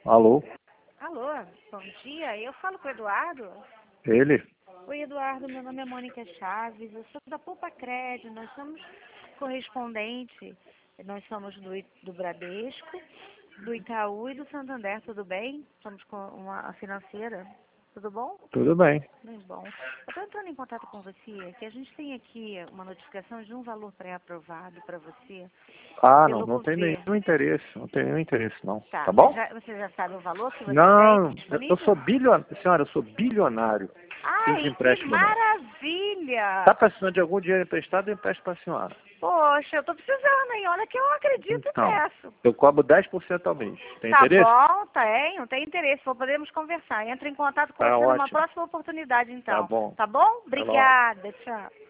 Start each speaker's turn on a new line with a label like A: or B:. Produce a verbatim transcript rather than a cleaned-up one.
A: Alô?
B: Alô, bom dia. Eu falo com o Eduardo.
A: Ele?
B: Oi, Eduardo. Meu nome é Mônica Chaves. Eu sou da Poupa Crédito. Nós somos correspondente. Nós somos do, I- do Bradesco, do Itaú e do Santander. Tudo bem? Somos com uma financeira. Tudo bom?
A: Tudo bem.
B: Muito bom. Eu estou entrando em contato com você, que a gente tem aqui uma notificação de um valor pré-aprovado para você
A: Ah, não,
B: pelo
A: não tem
B: governo.
A: nenhum interesse. Não tem nenhum interesse, não.
B: Tá,
A: Tá
B: você
A: bom?
B: já, você já sabe o valor que você tem
A: Não, eu eu
B: disponível?
A: sou bilionário. Senhora, eu sou bilionário. Preciso de
B: Ai, que
A: empréstimo, não.
B: maravilha!
A: Tá precisando de algum dinheiro emprestado? Eu empresto pra senhora.
B: Poxa, eu tô precisando, hein? Olha que eu acredito
A: Então,
B: nessa.
A: eu cobro dez por cento ao mês. Tem
B: Tá
A: interesse?
B: bom, tenho, tem interesse. Podemos conversar. Entro em contato com
A: Tá
B: você numa
A: ótimo.
B: próxima oportunidade,
A: Tá
B: então.
A: bom.
B: Tá bom?
A: Até logo.
B: Obrigada, tchau.